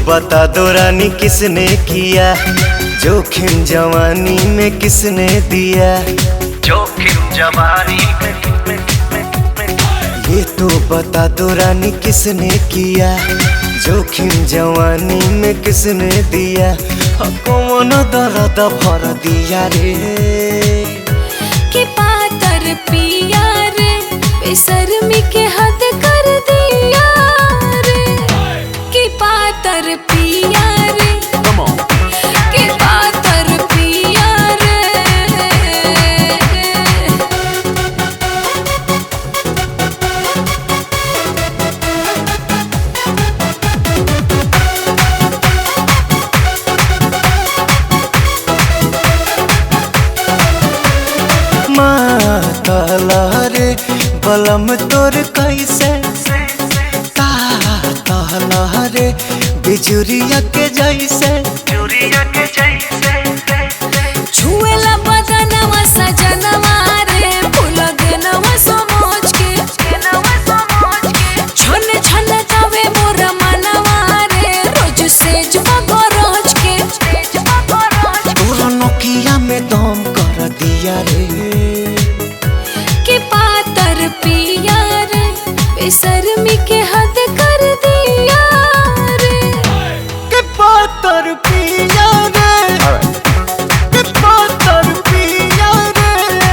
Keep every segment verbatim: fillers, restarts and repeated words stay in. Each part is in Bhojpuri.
बता दो रानी किसने किया जोखिम जवानी में किसने दिया जोखिम जवानी में ये तो बता दो रानी किसने किया जोखिम जवानी में किसने दिया कौन दर्द भर दिया रे कि पातर पिया रे बेशर्मी के हद कर दिया रे कि पातर पिया रे कि पातर पिया रे मातला रे बलम तोर कैसे तातला रे बिजुरिया के जैसे चूरिया के जैसे छुएला बदनवा सजनवा रे फूल देनवा समझ के छन छन जावे मोर मनवा रे रोज सेज बगरज के तोर नोकिया में दम कर दिया रे कि पातर पिया रे बेशर्मी के हद कर दिया रे के पातर पिया रे के पातर पिया रे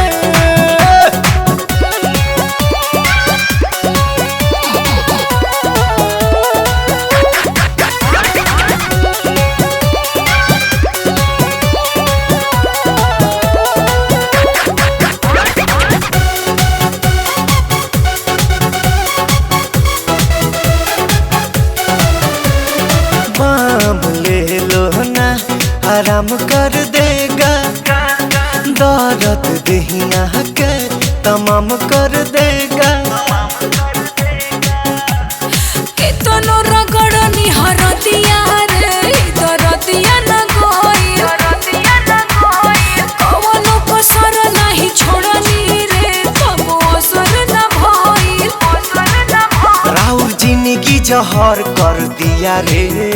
बाम ले लो ना आराम कर देगा दर्द दहिया के तमाम कर देगा के तनो रगड़नी हरदिया रे दरदिया न गोई कवनो कसर नहीं छोड़नी रे कबो असर न भइल राउर जिंदगी जहर कर दिया रे